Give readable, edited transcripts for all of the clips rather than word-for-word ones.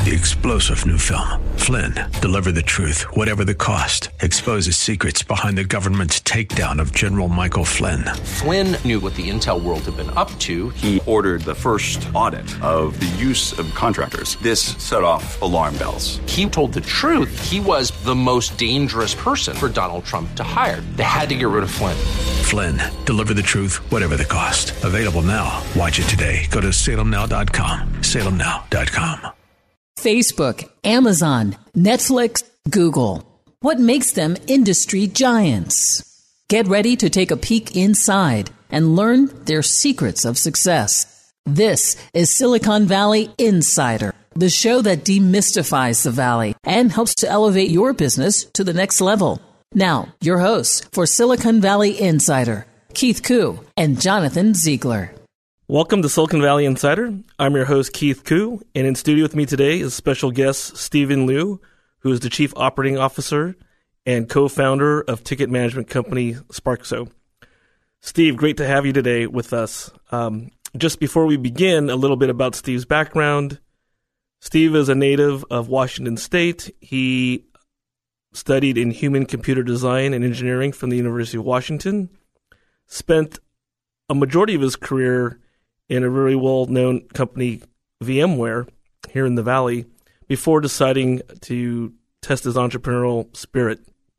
The explosive new film, Flynn, deliver the truth, whatever the cost, exposes secrets behind the government's takedown of General Michael Flynn. Flynn knew what the intel world had been up to. He ordered the first audit of the use of contractors. This set off alarm bells. He told the truth. He was the most dangerous person for Donald Trump to hire. They had to get rid of Flynn. Flynn, deliver the truth, whatever the cost. Available now. Watch it today. Go to salemnow.com. salemnow.com. Facebook, Amazon, Netflix, Google. What makes them industry giants? Get ready to take a peek inside and learn their secrets of success. This is Silicon Valley Insider, the show that demystifies the Valley and helps to elevate your business to the next level. Now, your hosts for Silicon Valley Insider, Keith Koo and Jonathan Ziegler. Welcome to Silicon Valley Insider. I'm your host, Keith Koo, and in studio with me today is special guest Stephen Liu, who is the Chief Operating Officer and co-founder of ticket management company Sparkso. Steve, great to have you today with us. Just before we begin, a little bit about Steve's background. Steve is a native of Washington State. He studied in human computer design and engineering from the University of Washington, spent a majority of his career in a very well-known company, VMware, here in the Valley, before deciding to test his entrepreneurial spirit.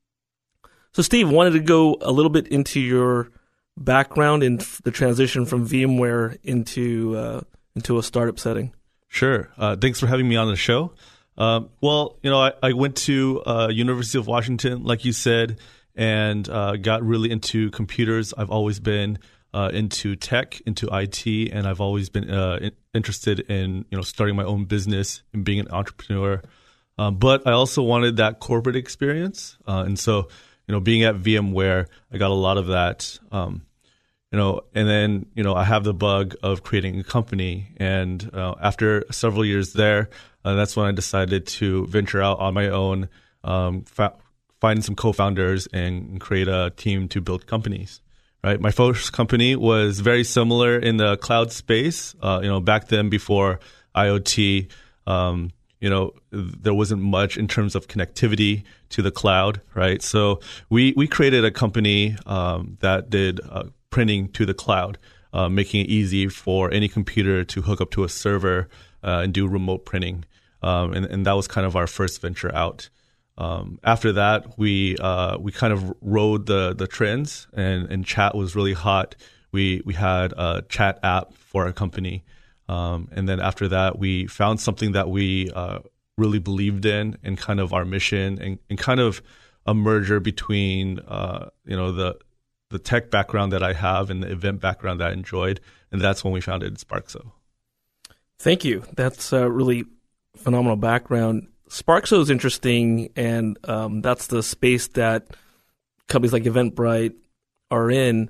So, Steve, wanted to go a little bit into your background and the transition from VMware into a startup setting. Sure. Thanks for having me on the show. I went to University of Washington, like you said, and got really into computers. I've always been into tech, into IT, and I've always been interested in starting my own business and being an entrepreneur. But I also wanted that corporate experience, and so being at VMware, I got a lot of that. And then I have the bug of creating a company, and after several years there, that's when I decided to venture out on my own, find some co-founders, and create a team to build companies. Right, my first company was very similar in the cloud space. Back then, before IoT, there wasn't much in terms of connectivity to the cloud. Right, so we created a company that did printing to the cloud, making it easy for any computer to hook up to a server and do remote printing. And that was kind of our first venture out. After that, we kind of rode the trends, and chat was really hot. We had a chat app for our company, and then after that, we found something that we really believed in, and kind of our mission, and kind of a merger between the tech background that I have and the event background that I enjoyed, and that's when we founded Sparkso. Thank you. That's a really phenomenal background. Sparkso is interesting, and that's the space that companies like Eventbrite are in.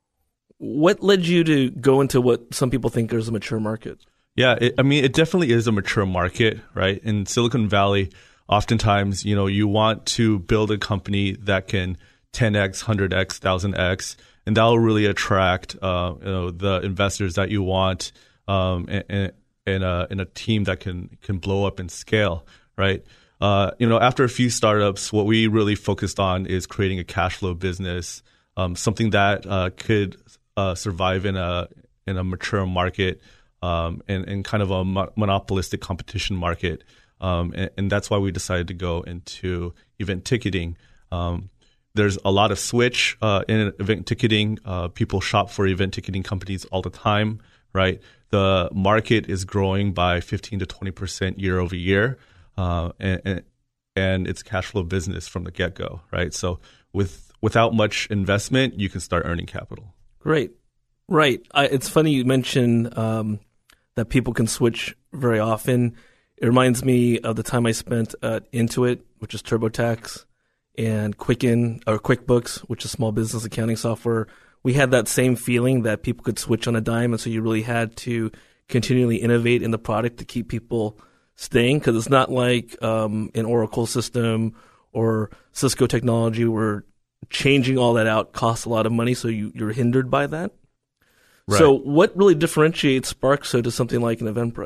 What led you to go into what some people think is a mature market? Yeah, it definitely is a mature market, right? In Silicon Valley, oftentimes, you want to build a company that can 10x, 100x, 1000x, and that will really attract the investors that you want, and a team that can blow up and scale. Right. After a few startups, what we really focused on is creating a cash flow business, something that could survive in a mature market, and kind of a monopolistic competition market. And that's why we decided to go into event ticketing. There's a lot of switch in event ticketing. People shop for event ticketing companies all the time. Right. The market is growing by 15 to 20% year over year. And it's cash flow business from the get-go, right? So without much investment, you can start earning capital. Great. Right. It's funny you mentioned that people can switch very often. It reminds me of the time I spent at Intuit, which is TurboTax, and QuickBooks, which is small business accounting software. We had that same feeling that people could switch on a dime, and so you really had to continually innovate in the product to keep people staying, because it's not like an Oracle system or Cisco technology where changing all that out costs a lot of money, so you're hindered by that. Right. So what really differentiates Sparkso to something like an Eventbrite?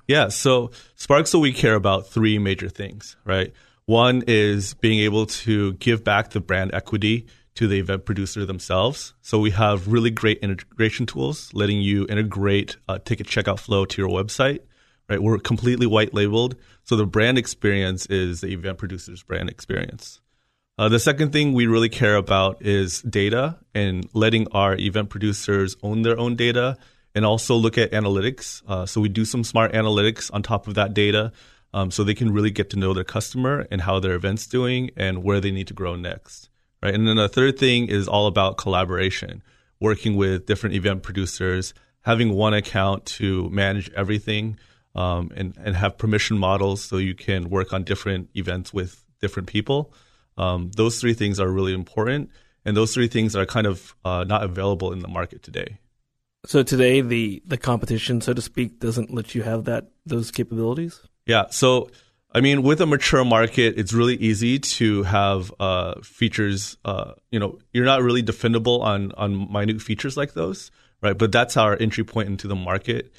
Yeah, so Sparkso, we care about three major things, right? One is being able to give back the brand equity to the event producer themselves. So we have really great integration tools letting you integrate ticket checkout flow to your website, right? We're completely white labeled. So the brand experience is the event producer's brand experience. The second thing we really care about is data and letting our event producers own their own data and also look at analytics. So we do some smart analytics on top of that data so they can really get to know their customer and how their event's doing and where they need to grow next. Right. And then the third thing is all about collaboration, working with different event producers, having one account to manage everything and have permission models so you can work on different events with different people. Those three things are really important. And those three things are kind of not available in the market today. So today, the competition, so to speak, doesn't let you have those capabilities? Yeah. So I mean, with a mature market, it's really easy to have features. You're not really defendable on minute features like those, right? But that's our entry point into the market.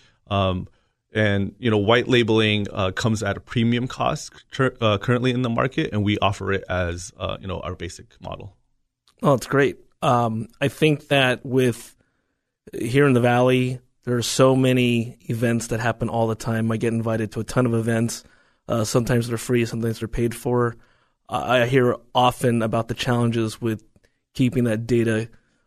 And white labeling comes at a premium cost currently in the market, and we offer it as our basic model. Oh, it's great. I think that with here in the Valley, there are so many events that happen all the time. I get invited to a ton of events. Sometimes they're free, sometimes they're paid for. I hear often about the challenges with keeping that data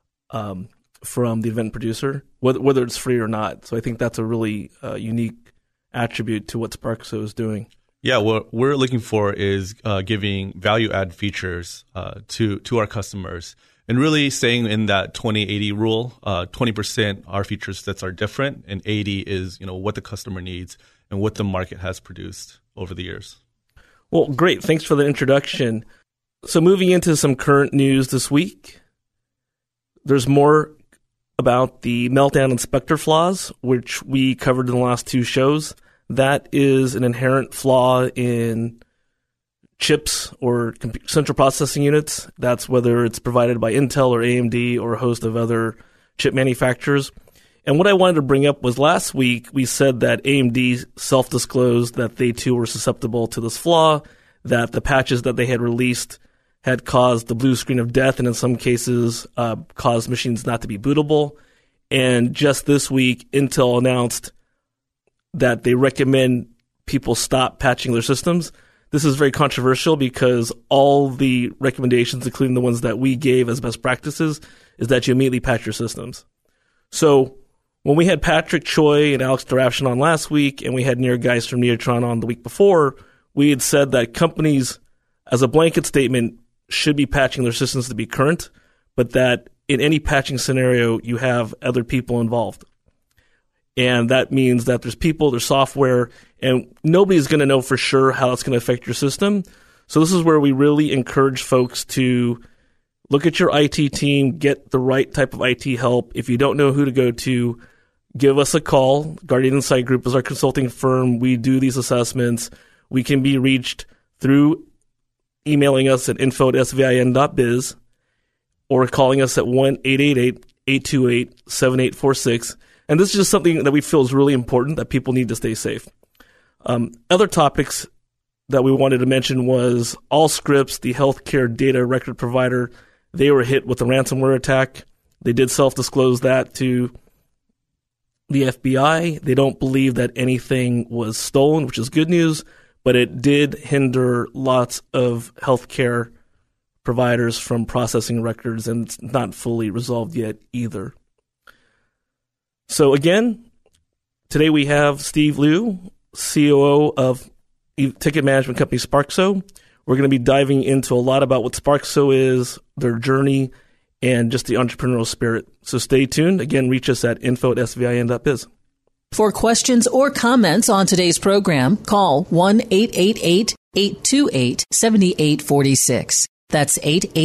from the event producer, whether it's free or not. So I think that's a really unique attribute to what Sparkso is doing. Yeah, what we're looking for is giving value-add features to our customers and really staying in that 20-80 rule. 20% are feature sets are different, and 80 is what the customer needs and what the market has produced over the years. Well, great. Thanks for the introduction. So moving into some current news this week, there's more about the Meltdown inspector flaws, which we covered in the last two shows. That is an inherent flaw in chips or central processing units. That's whether it's provided by Intel or AMD or a host of other chip manufacturers. And what I wanted to bring up was last week we said that AMD self-disclosed that they too were susceptible to this flaw, that the patches that they had released had caused the blue screen of death and in some cases caused machines not to be bootable. And just this week, Intel announced that they recommend people stop patching their systems. This is very controversial because all the recommendations, including the ones that we gave as best practices, is that you immediately patch your systems. So when we had Patrick Choi and Alex Darabshin on last week, and we had Nir Geist from Neotron on the week before, we had said that companies, as a blanket statement, should be patching their systems to be current, but that in any patching scenario, you have other people involved. And that means that there's people, there's software, and nobody's going to know for sure how it's going to affect your system. So this is where we really encourage folks to look at your IT team, get the right type of IT help. If you don't know who to go to, give us a call. Guardian Insight Group is our consulting firm. We do these assessments. We can be reached through emailing us at info@svin.biz or calling us at 1-888-828-7846. And this is just something that we feel is really important, that people need to stay safe. Other topics that we wanted to mention was Allscripts, the healthcare data record provider. They were hit with a ransomware attack. They did self-disclose that to the FBI. They don't believe that anything was stolen, which is good news, but it did hinder lots of healthcare providers from processing records, and it's not fully resolved yet either. So again, today we have Steve Liu, COO of ticket management company Sparkso. We're going to be diving into a lot about what Sparkso is, their journey, and just the entrepreneurial spirit. So stay tuned. Again, reach us at info@svin.biz. For questions or comments on today's program, call 1-888-828-7846. That's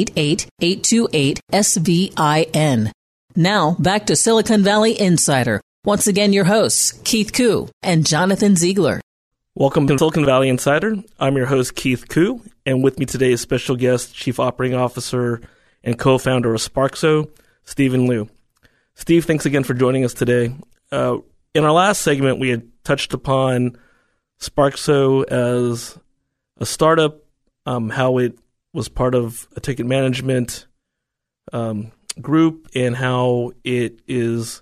888-828-SVIN. Now, back to Silicon Valley Insider. Once again, your hosts, Keith Koo and Jonathan Ziegler. Welcome to Silicon Valley Insider. I'm your host, Keith Koo, and with me today is special guest, Chief Operating Officer and co-founder of Sparkso, Stephen Liu. Steve, thanks again for joining us today. In our last segment, we had touched upon Sparkso as a startup, how it was part of a ticket management group, and how it is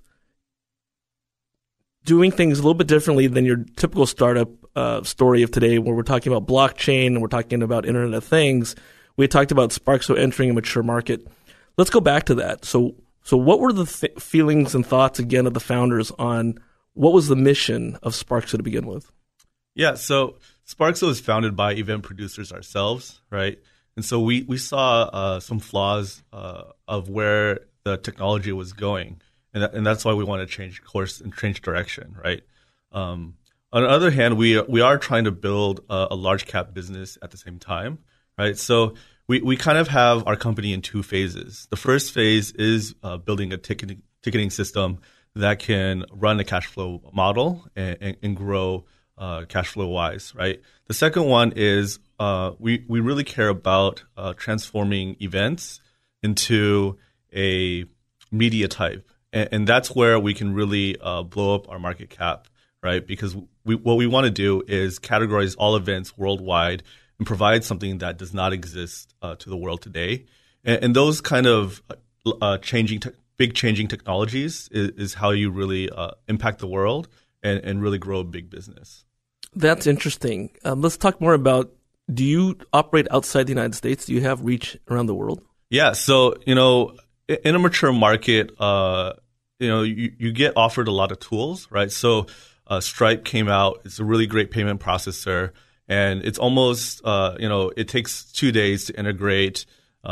doing things a little bit differently than your typical startup story of today, where we're talking about blockchain and we're talking about Internet of Things. We talked about Sparkso entering a mature market. Let's go back to that. So what were the feelings and thoughts, again, of the founders on what was the mission of Sparkso to begin with? Yeah, so Sparkso is founded by event producers ourselves, right? And so we saw some flaws of where the technology was going, and that's why we want to change course and change direction, right? On the other hand, we are trying to build a large cap business at the same time, right? So we kind of have our company in two phases. The first phase is building a ticketing system that can run a cash flow model and grow cash flow wise, right? The second one is we really care about transforming events into a media type, and that's where we can really blow up our market cap, right? Because what we want to do is categorize all events worldwide and provide something that does not exist to the world today. And those kind of big changing technologies is how you really impact the world and really grow a big business. That's interesting. Let's talk more about, do you operate outside the United States? Do you have reach around the world? Yeah. So, in a mature market, you get offered a lot of tools, right? So Stripe came out. It's a really great payment processor. And it's almost, it takes 2 days to integrate,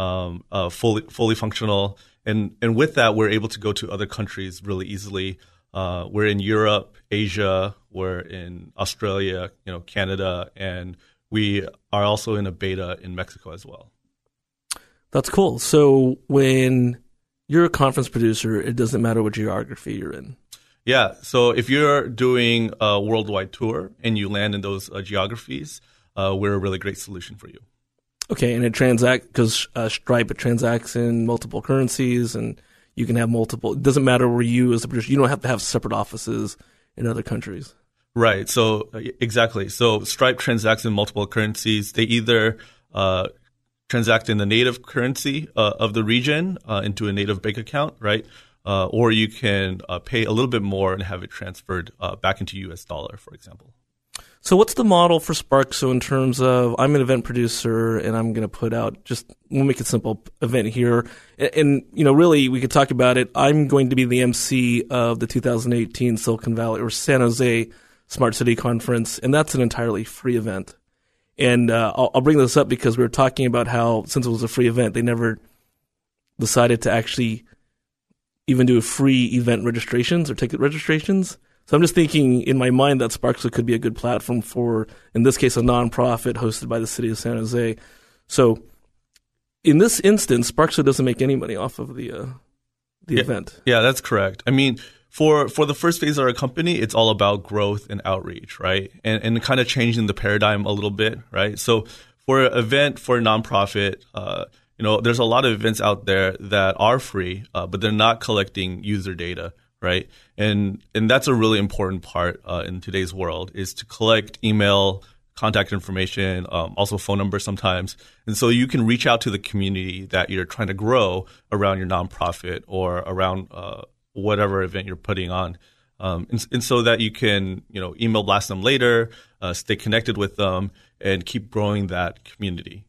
fully functional. And with that, we're able to go to other countries really easily. We're in Europe, Asia, we're in Australia, Canada, and we are also in a beta in Mexico as well. That's cool. So when you're a conference producer, it doesn't matter what geography you're in. Yeah. So if you're doing a worldwide tour and you land in those geographies, we're a really great solution for you. Okay. And it because Stripe, it transacts in multiple currencies, and you can have multiple. It doesn't matter where you as a producer, you don't have to have separate offices in other countries. Right. So exactly. So Stripe transacts in multiple currencies. They either transact in the native currency of the region into a native bank account, right? Or you can pay a little bit more and have it transferred back into US dollar, for example. So what's the model for Sparkso in terms of, I'm an event producer and I'm going to put out, we'll make it simple, event here. And really, we could talk about it. I'm going to be the MC of the 2018 Silicon Valley or San Jose Smart City Conference, and that's an entirely free event. And I'll bring this up because we were talking about how, since it was a free event, they never decided to actually even do free event registrations or ticket registrations. So I'm just thinking in my mind that Sparkso could be a good platform for, in this case, a nonprofit hosted by the city of San Jose. So in this instance, Sparkso doesn't make any money off of the event. Yeah, that's correct. I mean, for the first phase of our company, it's all about growth and outreach, right? And kind of changing the paradigm a little bit, right? So for an event, for a nonprofit, there's a lot of events out there that are free, but they're not collecting user data, right? And that's a really important part in today's world, is to collect email, contact information, also phone numbers sometimes. And so you can reach out to the community that you're trying to grow around your nonprofit or around whatever event you're putting on. And so that you can, email blast them later, stay connected with them, and keep growing that community.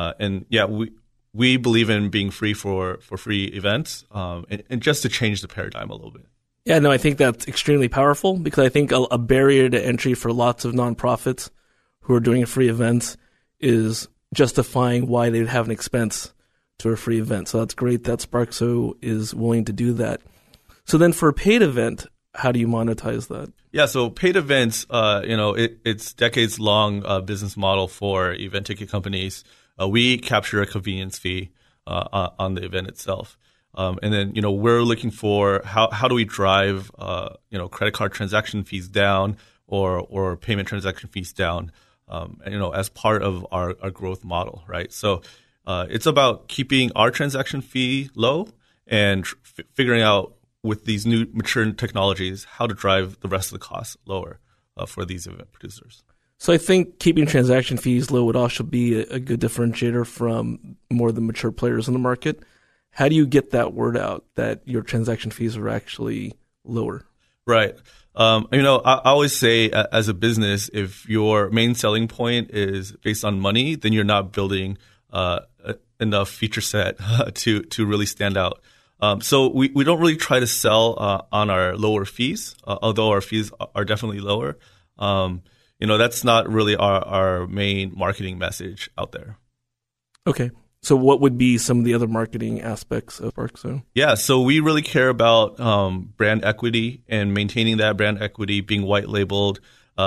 We believe in being free for free events, and just to change the paradigm a little bit. Yeah, no, I think that's extremely powerful, because I think a barrier to entry for lots of nonprofits who are doing free events is justifying why they'd have an expense to a free event. So that's great that Sparkso is willing to do that. So then for a paid event, how do you monetize that? Yeah, so paid events, it's decades-long business model for event ticket companies. We capture a convenience fee on the event itself. And then, we're looking for how do we drive, credit card transaction fees down or payment transaction fees down, as part of our growth model, right? So it's about keeping our transaction fee low and figuring out with these new mature technologies how to drive the rest of the costs lower for these event producers. So I think keeping transaction fees low would also be a good differentiator from more of the mature players in the market. How do you get that word out that your transaction fees are actually lower? Right. I always say as a business, if your main selling point is based on money, then you're not building enough feature set to really stand out. So we don't really try to sell on our lower fees, although our fees are definitely lower. That's not really our main marketing message out there. Okay. So what would be some of the other marketing aspects of Sparkso? Yeah, so we really care about brand equity and maintaining that brand equity, being white labeled.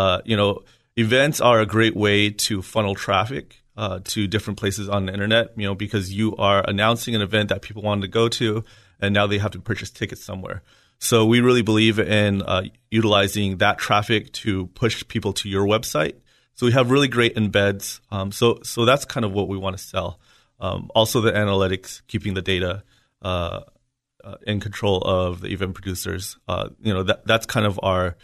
Events are a great way to funnel traffic to different places on the internet, because you are announcing an event that people wanted to go to, and now they have to purchase tickets somewhere. So we really believe in utilizing that traffic to push people to your website. So we have really great embeds. So that's kind of what we want to sell. Also the analytics, keeping the data in control of the event producers. That's kind of our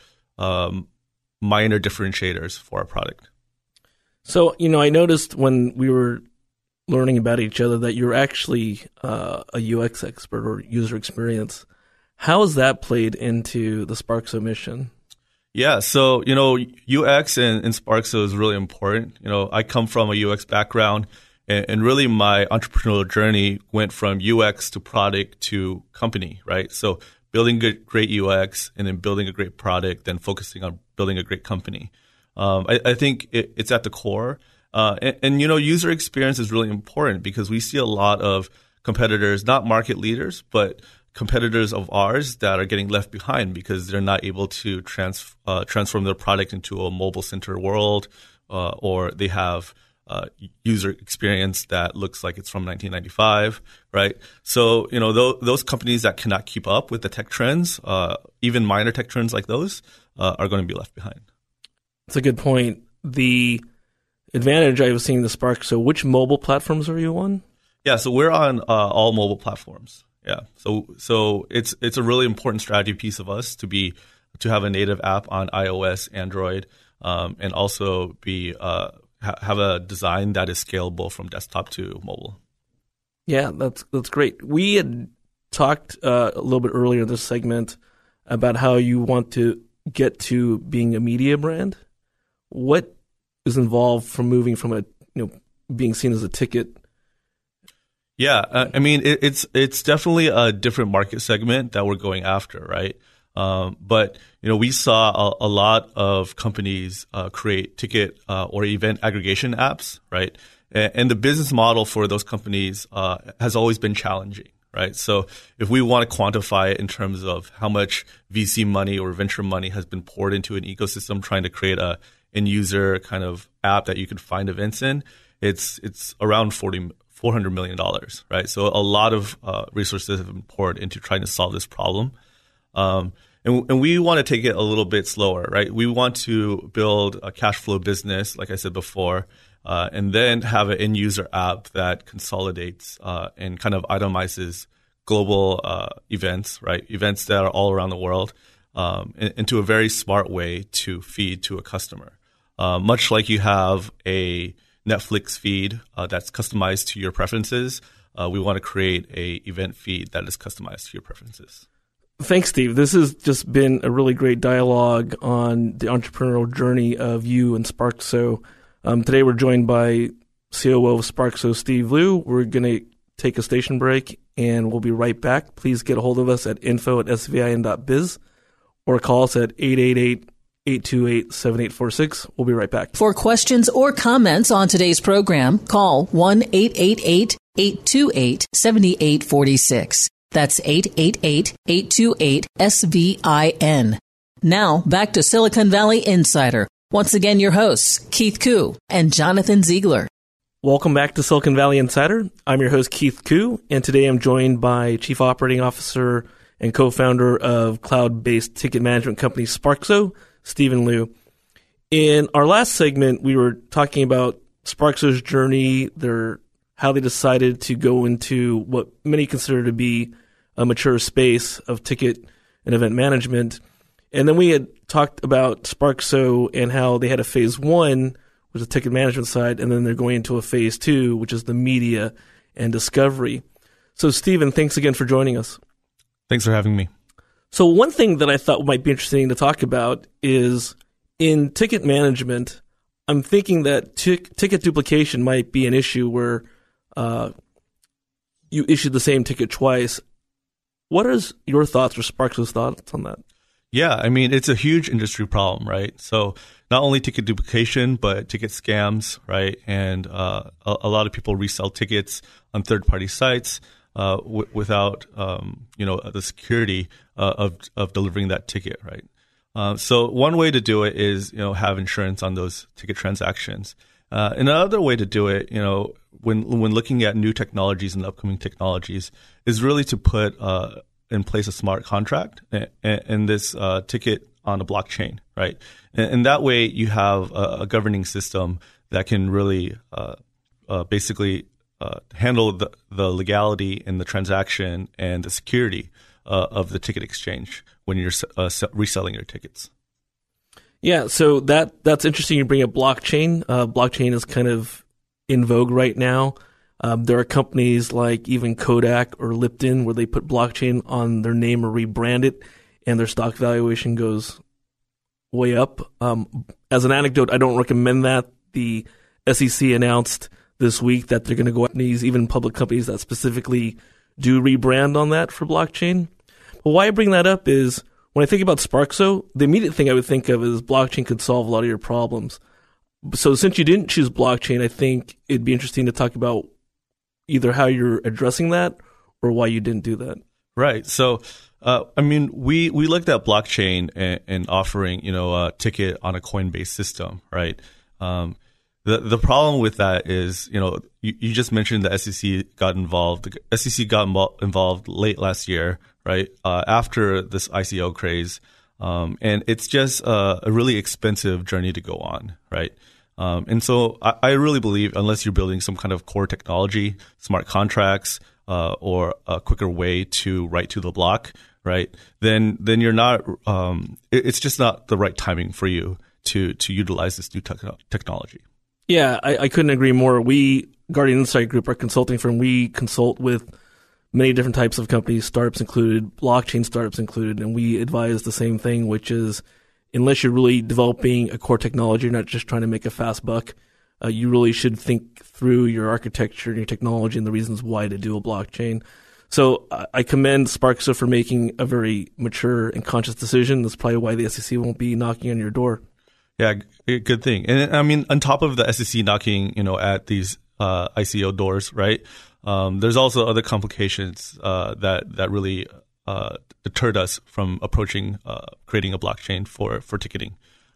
minor differentiators for our product. So, I noticed when we were learning about each other that you're actually a UX expert or user experience. How has that played into the Sparkso mission? Yeah, so, UX in Sparkso is really important. I come from a UX background, and really my entrepreneurial journey went from UX to product to company, right? So building great UX and then building a great product, then focusing on building a great company. I think it's at the core. And user experience is really important because we see a lot of competitors, not market leaders, but competitors of ours that are getting left behind because they're not able to transform their product into a mobile-centered world, or they have user experience that looks like it's from 1995, right? So, those companies that cannot keep up with the tech trends, even minor tech trends like those, are going to be left behind. That's a good point. The advantage I was seeing the Sparkso, which mobile platforms are you on? Yeah, so we're on all mobile platforms. Yeah, so it's a really important strategy piece of us to have a native app on iOS, Android, and also have a design that is scalable from desktop to mobile. Yeah, that's great. We had talked a little bit earlier in this segment about how you want to get to being a media brand. What is involved from moving from being seen as a ticket? Yeah, it's definitely a different market segment that we're going after, right? But we saw a lot of companies create ticket or event aggregation apps, right? And the business model for those companies has always been challenging, right? So if we want to quantify it in terms of how much VC money or venture money has been poured into an ecosystem trying to create a end user kind of app that you can find events in, it's around $400 million, right? So a lot of resources have been poured into trying to solve this problem. And we want to take it a little bit slower, right? We want to build a cash flow business, like I said before, and then have an end user app that consolidates and kind of itemizes global events, right? Events that are all around the world into a very smart way to feed to a customer. Much like you have a Netflix feed that's customized to your preferences, we want to create a event feed that is customized to your preferences. Thanks, Steve. This has just been a really great dialogue on the entrepreneurial journey of you and Sparkso. Today we're joined by COO of Sparkso, Steve Liu. We're going to take a station break, and we'll be right back. Please get a hold of us at info@svin.biz or call us at 888-828-7846. We'll be right back. For questions or comments on today's program, call 1-888-828-7846. That's 888-828-SVIN. Now, back to Silicon Valley Insider. Once again, your hosts, Keith Koo and Jonathan Ziegler. Welcome back to Silicon Valley Insider. I'm your host, Keith Koo, and today I'm joined by Chief Operating Officer and co-founder of cloud-based ticket management company Sparkso, Stephen Liu. In our last segment, we were talking about Sparkso's journey, how they decided to go into what many consider to be a mature space of ticket and event management. And then we had talked about Sparkso and how they had a phase 1, which is the ticket management side, and then they're going into a phase 2, which is the media and discovery. So, Stephen, thanks again for joining us. Thanks for having me. So one thing that I thought might be interesting to talk about is in ticket management, I'm thinking that ticket duplication might be an issue where you issue the same ticket twice. What is your thoughts or Sparkso's thoughts on that? Yeah, I mean, it's a huge industry problem, right? So not only ticket duplication, but ticket scams, right? And a lot of people resell tickets on third-party sites without, the security of delivering that ticket, right? So one way to do it is, have insurance on those ticket transactions. Another way to do it, when looking at new technologies and upcoming technologies, is really to put in place a smart contract and this ticket on a blockchain, right? And that way you have a governing system that can really basically handle the legality and the transaction and the security of the ticket exchange when you're reselling your tickets. Yeah, so that's interesting. You bring up blockchain. Blockchain is kind of in vogue right now. There are companies like even Kodak or Lipton where they put blockchain on their name or rebrand it, and their stock valuation goes way up. As an anecdote, I don't recommend that. The SEC announced this week that they're going to go after these, even public companies that specifically do rebrand on that for blockchain. But why I bring that up is when I think about Sparkso, the immediate thing I would think of is blockchain could solve a lot of your problems. So since you didn't choose blockchain, I think it'd be interesting to talk about either how you're addressing that or why you didn't do that. Right. So, we looked at blockchain and offering, a ticket on a coin-based system, right? The problem with that is, you just mentioned the SEC got involved. The SEC got involved late last year, right? After this ICO craze. And it's just a really expensive journey to go on, right? And so I really believe unless you're building some kind of core technology, smart contracts, or a quicker way to write to the block, right? Then you're not, it's just not the right timing for you to utilize this new technology. Yeah, I couldn't agree more. We, Guardian Insight Group, our consulting firm, we consult with many different types of companies, startups included, blockchain startups included, and we advise the same thing, which is unless you're really developing a core technology, you're not just trying to make a fast buck, you really should think through your architecture and your technology and the reasons why to do a blockchain. So I commend Sparkso for making a very mature and conscious decision. That's probably why the SEC won't be knocking on your door. Yeah, good thing. And I mean, on top of the SEC knocking, at these ICO doors, right? There's also other complications that really deterred us from approaching creating a blockchain for ticketing.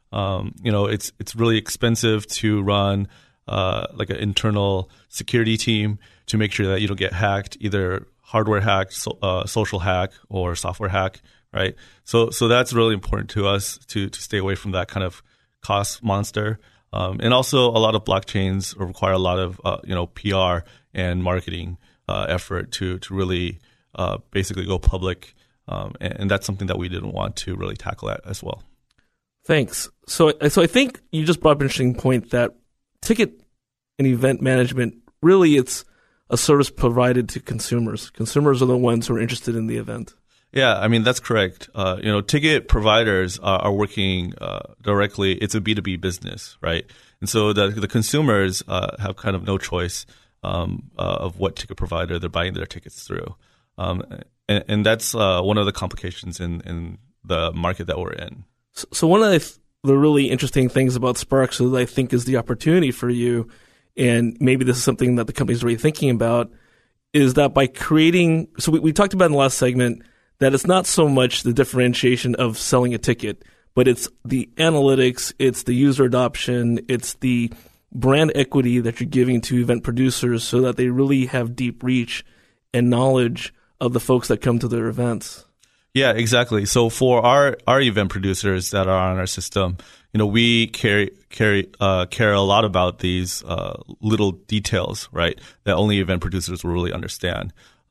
It's really expensive to run like an internal security team to make sure that you don't get hacked, either hardware hack, social hack, or software hack, right? So that's really important to us to stay away from that kind of cost monster. And also a lot of blockchains require a lot of PR and marketing effort to really basically go public. And that's something that we didn't want to really tackle as well. Thanks. So I think you just brought up an interesting point that ticket and event management, really it's a service provided to consumers. Consumers are the ones who are interested in the event. Yeah, I mean, that's correct. Ticket providers are working directly. It's a B2B business, right? And so the consumers have kind of no choice of what ticket provider they're buying their tickets through. And that's one of the complications in the market that we're in. So one of the really interesting things about Sparkso that I think is the opportunity for you, and maybe this is something that the company's already thinking about, is that by creating – so we talked about in the last segment – that it's not so much the differentiation of selling a ticket, but it's the analytics, it's the user adoption, it's the brand equity that you're giving to event producers so that they really have deep reach and knowledge of the folks that come to their events. Yeah, exactly. So for our event producers that are on our system, we care a lot about these little details, right, that only event producers will really understand.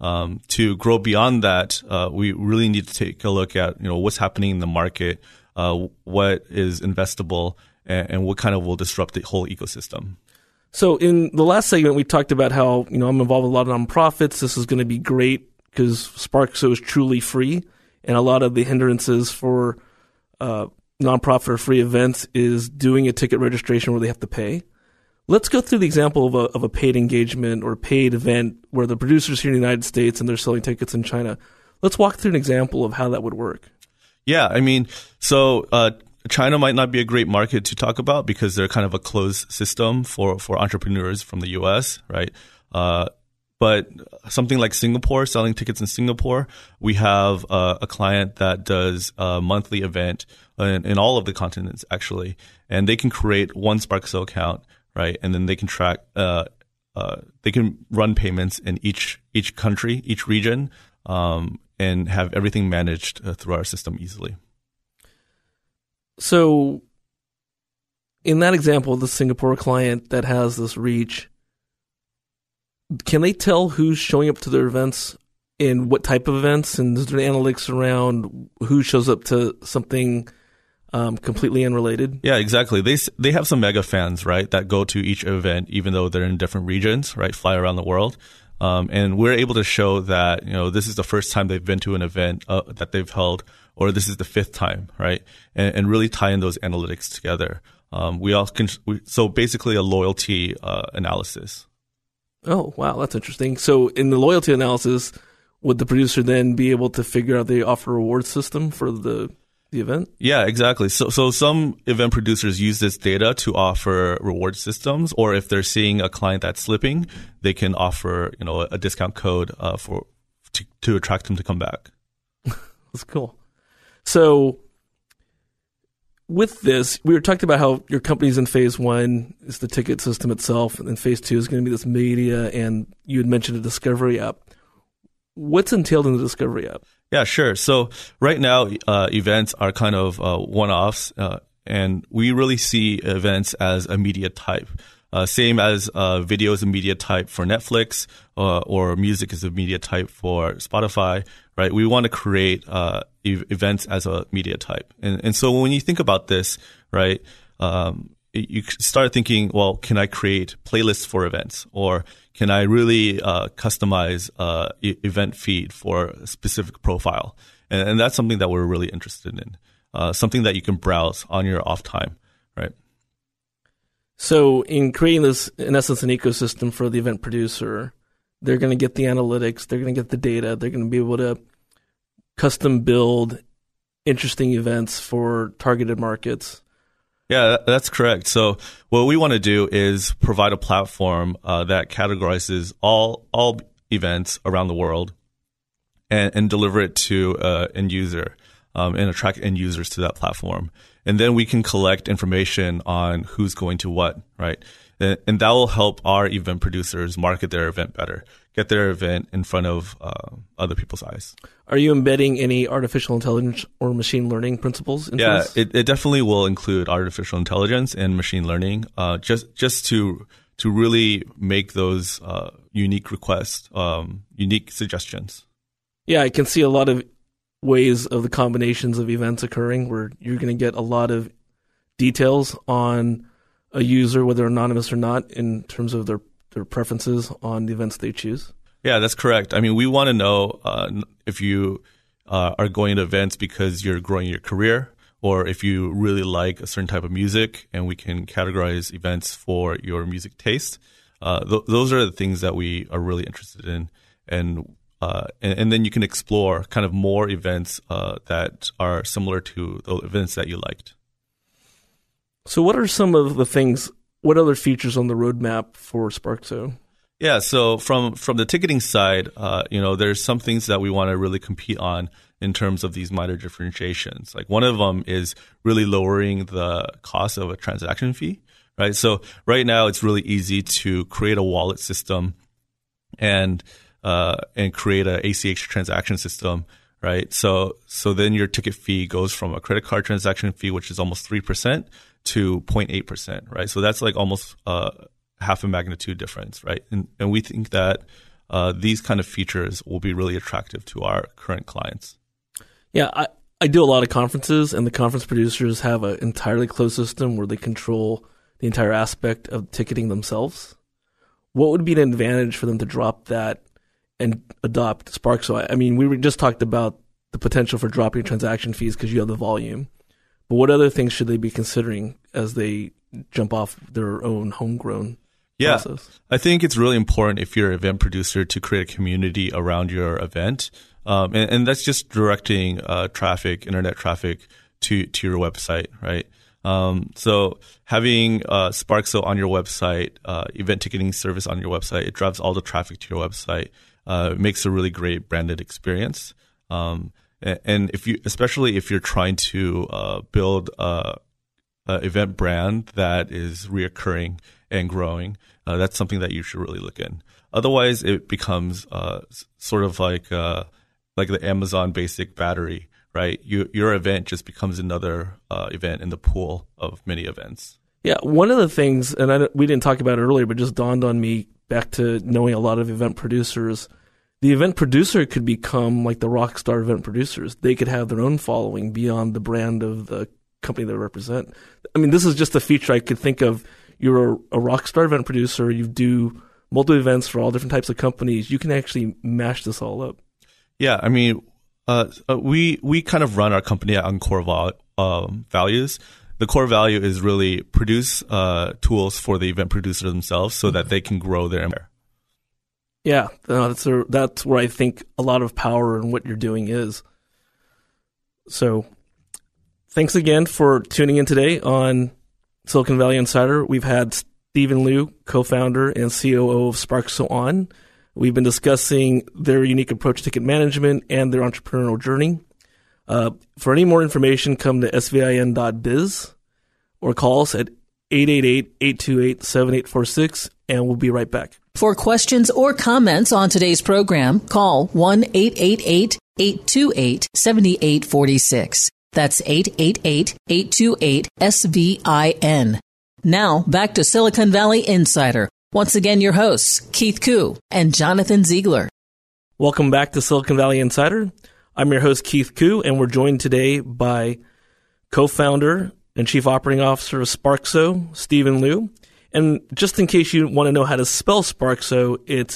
To grow beyond that, we really need to take a look at what's happening in the market, what is investable, and what kind of will disrupt the whole ecosystem. So in the last segment, we talked about how I'm involved with a lot of nonprofits. This is going to be great because SparkSo is truly free, and a lot of the hindrances for nonprofit or free events is doing a ticket registration where they have to pay. Let's go through the example of a paid engagement or paid event where the producer's here in the United States and they're selling tickets in China. Let's walk through an example of how that would work. Yeah, so China might not be a great market to talk about because they're kind of a closed system for entrepreneurs from the U.S., right? But something like Singapore, selling tickets in Singapore, we have a client that does a monthly event in all of the continents, actually. And they can create one SparkSo account, right? And then they can track, they can run payments in each country, each region, and have everything managed through our system easily. So in that example, the Singapore client that has this reach, can they tell who's showing up to their events and what type of events? And is there analytics around who shows up to something completely unrelated? Yeah, exactly. They have some mega fans, right, that go to each event, even though they're in different regions, right, fly around the world. And we're able to show that, this is the first time they've been to an event that they've held, or this is the fifth time, right? And really tie in those analytics together. So basically a loyalty analysis. Oh, wow. That's interesting. So in the loyalty analysis, would the producer then be able to figure out they offer a reward system for the event? Yeah, exactly. So some event producers use this data to offer reward systems, or if they're seeing a client that's slipping, they can offer, a discount code to attract them to come back. That's cool. So with this, we were talking about how your company's in phase 1 is the ticket system itself, and then phase 2 is going to be this media, and you had mentioned a discovery app. What's entailed in the discovery app? Yeah, sure. So right now, events are kind of one-offs, and we really see events as a media type. Same as video is a media type for Netflix, or music is a media type for Spotify, right? We want to create events as a media type. And so when you think about this, right, you start thinking, well, can I create playlists for events? Or can I really customize event feed for a specific profile? And that's something that we're really interested in, something that you can browse on your off time, right? So in creating this, in essence, an ecosystem for the event producer, they're going to get the analytics, they're going to get the data, they're going to be able to custom build interesting events for targeted markets. Yeah, that's correct. So what we want to do is provide a platform that categorizes all events around the world and deliver it to end user and attract end users to that platform. And then we can collect information on who's going to what, right? And that will help our event producers market their event better, get their event in front of other people's eyes. Are you embedding any artificial intelligence or machine learning principles into this? Yeah, it definitely will include artificial intelligence and machine learning, just to really make those unique requests, unique suggestions. Yeah, I can see a lot of ways of the combinations of events occurring where you're going to get a lot of details on a user, whether anonymous or not, in terms of their preferences on the events they choose. Yeah, that's correct. I mean, we want to know if you are going to events because you're growing your career, or if you really like a certain type of music, and we can categorize events for your music taste. Those are the things that we are really interested in. And then you can explore kind of more events that are similar to the events that you liked. So what are some of the things, what other features on the roadmap for SparkSo? Yeah, so from the ticketing side, there's some things that we want to really compete on in terms of these minor differentiations. Like one of them is really lowering the cost of a transaction fee, right? So right now it's really easy to create a wallet system and create a ACH transaction system, right? So then your ticket fee goes from a credit card transaction fee, which is almost 3%, to 0.8%, right? So that's like almost half a magnitude difference, right? And we think that these kind of features will be really attractive to our current clients. Yeah, I do a lot of conferences, and the conference producers have an entirely closed system where they control the entire aspect of ticketing themselves. What would be an advantage for them to drop that and adopt Spark? So, I mean, we just talked about the potential for dropping transaction fees because you have the volume. But what other things should they be considering as they jump off their own homegrown process? I think it's really important if you're an event producer to create a community around your event. And that's just directing traffic, internet traffic to your website, right? So having Sparkso on your website, event ticketing service on your website, it drives all the traffic to your website. It makes a really great branded experience. And especially if you're trying to build a event brand that is reoccurring and growing, that's something that you should really look in. Otherwise, it becomes sort of like the Amazon basic battery, right? Your event just becomes another event in the pool of many events. Yeah, one of the things, and we didn't talk about it earlier, but just dawned on me back to knowing a lot of event producers. The event producer could become like the rock star event producers. They could have their own following beyond the brand of the company they represent. I mean, this is just a feature I could think of. You're a rock star event producer. You do multiple events for all different types of companies. You can actually mash this all up. Yeah, I mean, we kind of run our company on core values. The core value is really produce tools for the event producer themselves so that they can grow their empire. Yeah, that's where I think a lot of power in what you're doing is. So thanks again for tuning in today on Silicon Valley Insider. We've had Stephen Liu, co-founder and COO of Sparkso on. We've been discussing their unique approach to ticket management and their entrepreneurial journey. For any more information, come to svin.biz or call us at 888-828-7846, and we'll be right back. For questions or comments on today's program, call 1-888-828-7846. That's 888-828-SVIN. Now, back to Silicon Valley Insider. Once again, your hosts, Keith Koo and Jonathan Ziegler. Welcome back to Silicon Valley Insider. I'm your host, Keith Koo, and we're joined today by co-founder and chief operating officer of Sparkso, Stephen Liu. And just in case you want to know how to spell Sparkso, it's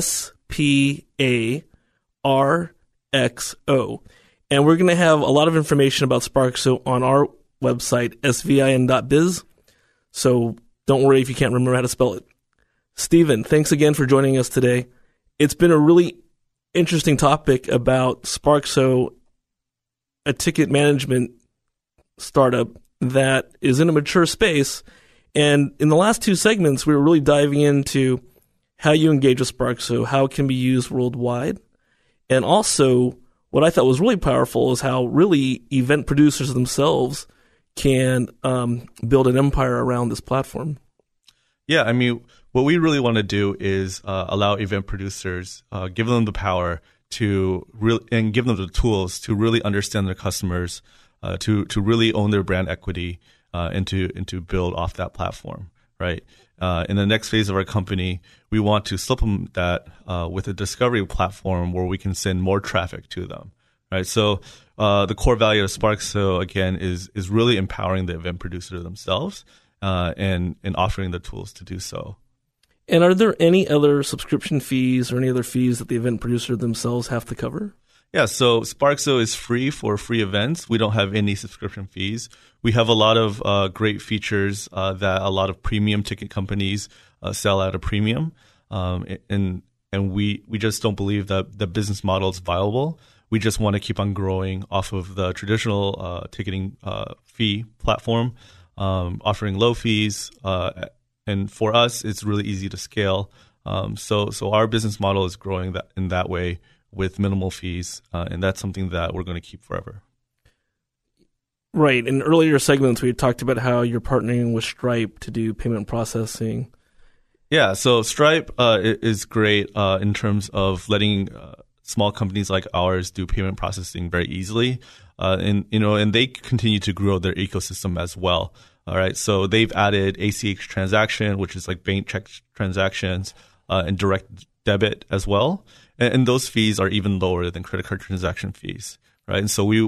SPARXO. And we're going to have a lot of information about Sparkso on our website, svin.biz. So don't worry if you can't remember how to spell it. Stephen, thanks again for joining us today. It's been a really interesting topic about Sparkso, a ticket management startup that is in a mature space. And in the last two segments, we were really diving into how you engage with Sparkso, how it can be used worldwide. And also, what I thought was really powerful is how really event producers themselves can build an empire around this platform. Yeah, I mean, what we really want to do is allow event producers, give them the power and give them the tools to really understand their customers, to really own their brand equity, and to build off that platform, right? In the next phase of our company, we want to supplement that with a discovery platform where we can send more traffic to them, right? So the core value of Sparkso, again, is really empowering the event producer themselves and offering the tools to do so. And are there any other subscription fees or any other fees that the event producer themselves have to cover? Yeah, so Sparkso is free for free events. We don't have any subscription fees. We have a lot of great features that a lot of premium ticket companies sell at a premium, and we just don't believe that the business model is viable. We just want to keep on growing off of the traditional ticketing fee platform, offering low fees, and for us, it's really easy to scale. So our business model is growing in that way, with minimal fees, and that's something that we're going to keep forever. Right. In earlier segments, we talked about how you're partnering with Stripe to do payment processing. Yeah, so Stripe is great in terms of letting small companies like ours do payment processing very easily, and they continue to grow their ecosystem as well. All right, so they've added ACH transaction, which is like bank check transactions. and direct debit as well. And those fees are even lower than credit card transaction fees, right? And so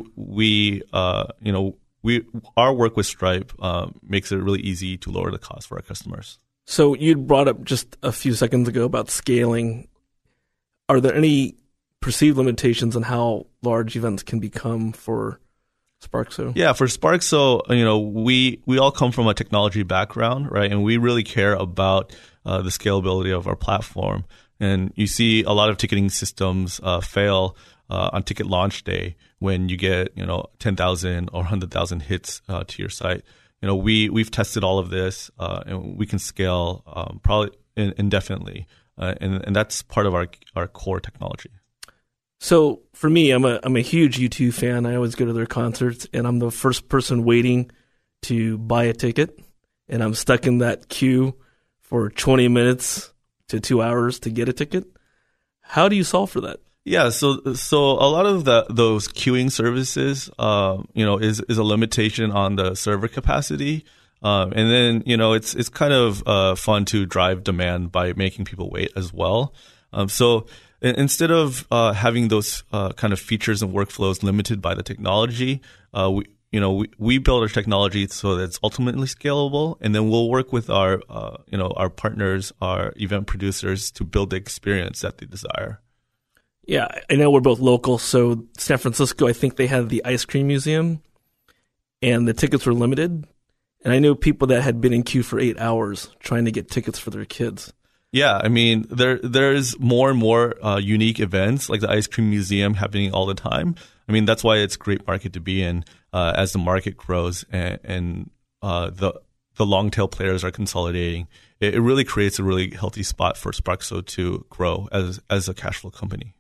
our work with Stripe makes it really easy to lower the cost for our customers. So you brought up just a few seconds ago about scaling. Are there any perceived limitations on how large events can become for Sparkso? Yeah, for Sparkso, we all come from a technology background, right? And we really care about the scalability of our platform. And you see a lot of ticketing systems fail on ticket launch day when you get 10,000 or 100,000 hits to your site. We've tested all of this and we can scale probably indefinitely, and that's part of our core technology. So for me, I'm a huge U2 fan. I always go to their concerts, and I'm the first person waiting to buy a ticket, and I'm stuck in that queue for 20 minutes to 2 hours to get a ticket. How do you solve for that? Yeah, so a lot of those queuing services, is a limitation on the server capacity, and then it's kind of fun to drive demand by making people wait as well. So instead of having those kind of features and workflows limited by the technology, we build our technology so that it's ultimately scalable, and then we'll work with our partners, our event producers, to build the experience that they desire. Yeah, I know we're both local. So San Francisco, I think they had the ice cream museum, and the tickets were limited. And I know people that had been in queue for 8 hours trying to get tickets for their kids. Yeah, I mean, there's more and more unique events like the ice cream museum happening all the time. I mean, that's why it's a great market to be in as the market grows and the long tail players are consolidating. It really creates a really healthy spot for Sparkso to grow as a cash flow company.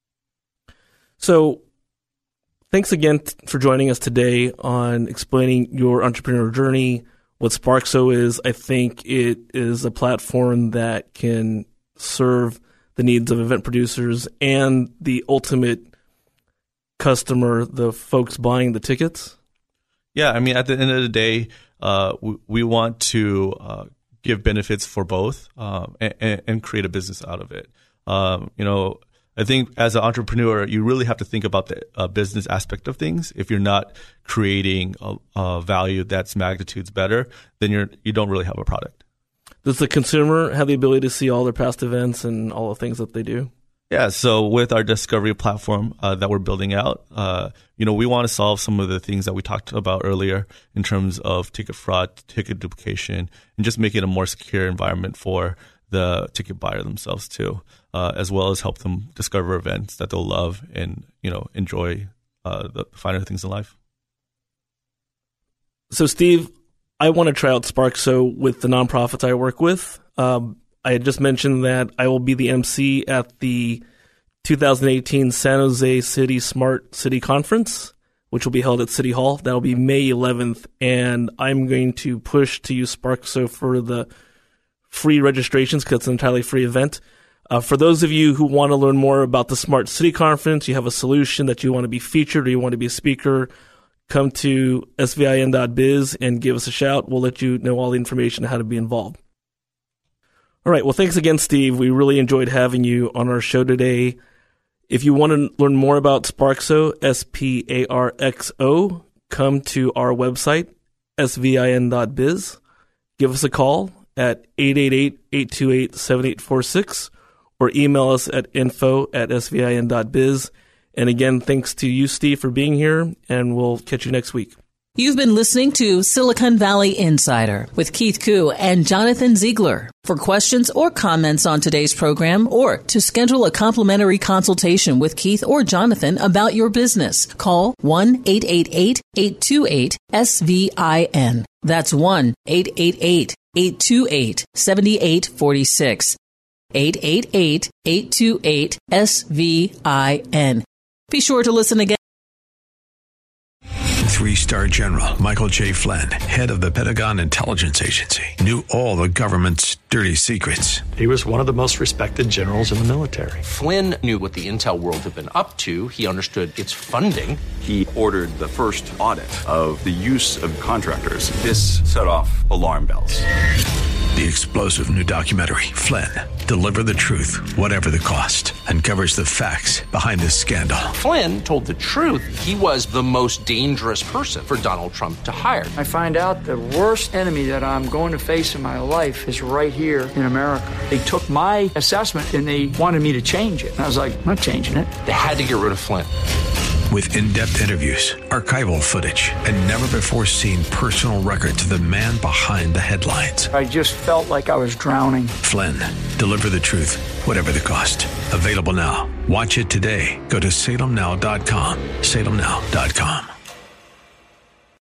So thanks again for joining us today on explaining your entrepreneur journey, what Sparkso is. I think it is a platform that can serve the needs of event producers and the ultimate customer, the folks buying the tickets. Yeah, I mean, at the end of the day, we want to give benefits for both and create a business out of it. I think as an entrepreneur, you really have to think about the business aspect of things. If you're not creating a value that's magnitudes better, then you don't really have a product. Does the consumer have the ability to see all their past events and all the things that they do? Yeah, so with our discovery platform that we're building out, we want to solve some of the things that we talked about earlier in terms of ticket fraud, ticket duplication, and just make it a more secure environment for the ticket buyer themselves too, as well as help them discover events that they'll love and enjoy the finer things in life. So, Steve, I want to try out Sparkso with the nonprofits I work with. I had just mentioned that I will be the MC at the 2018 San Jose City Smart City Conference, which will be held at City Hall. That will be May 11th, and I'm going to push to use Sparkso for the free registrations because it's an entirely free event. For those of you who want to learn more about the Smart City Conference, you have a solution that you want to be featured or you want to be a speaker, come to svin.biz and give us a shout. We'll let you know all the information on how to be involved. All right. Well, thanks again, Steve. We really enjoyed having you on our show today. If you want to learn more about Sparkso, SPARXO, come to our website, svin.biz. Give us a call at 888-828-7846 or email us at info@svin.biz. And again, thanks to you, Steve, for being here, and we'll catch you next week. You've been listening to Silicon Valley Insider with Keith Koo and Jonathan Ziegler. For questions or comments on today's program or to schedule a complimentary consultation with Keith or Jonathan about your business, call 1-888-828-SVIN. That's 1-888-828-7846. 888-828-SVIN. Be sure to listen again. 3-star General Michael J. Flynn, head of the Pentagon Intelligence Agency, knew all the government's dirty secrets. He was one of the most respected generals in the military. Flynn knew what the intel world had been up to. He understood its funding. He ordered the first audit of the use of contractors. This set off alarm bells. The explosive new documentary, Flynn, Deliver the Truth, Whatever the Cost, uncovers the facts behind this scandal. Flynn told the truth. He was the most dangerous person for Donald Trump to hire. I find out the worst enemy that I'm going to face in my life is right here in America. They took my assessment and they wanted me to change it. And I was like, I'm not changing it. They had to get rid of Flynn. With in-depth interviews, archival footage, and never-before-seen personal records of the man behind the headlines. I just felt like I was drowning. Flynn, Deliver the Truth, Whatever the Cost. Available now. Watch it today. Go to salemnow.com. salemnow.com.